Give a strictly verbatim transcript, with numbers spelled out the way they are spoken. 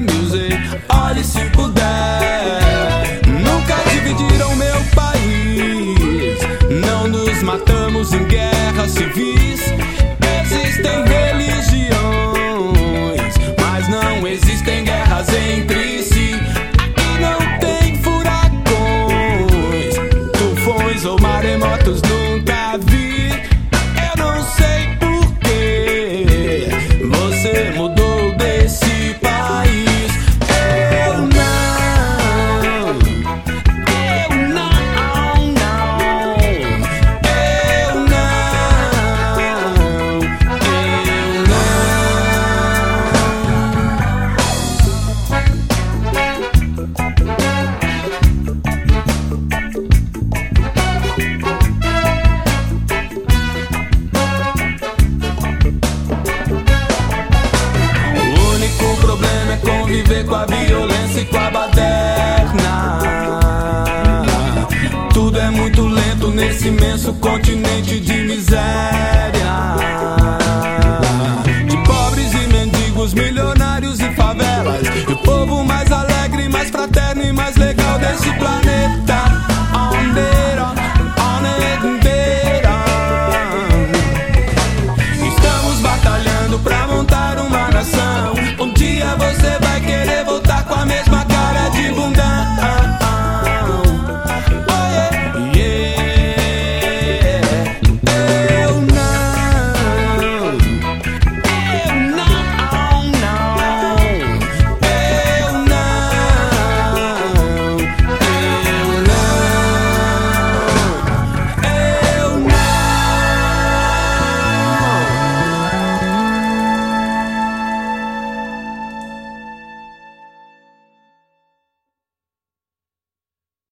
music. Olhe se puder. Nunca dividiram meu país. Não nos matamos em guerras civis. Existem religiões, mas não existem guerras entre si. Aqui não tem furacões, tufões ou maremotos, nunca vi. Eu não sei porquê você mudou desse país. Eu não, eu não, não. Eu não, eu não. O único problema é conviver com a violência e com a baderna. Tudo é muito lento nesse imenso continente.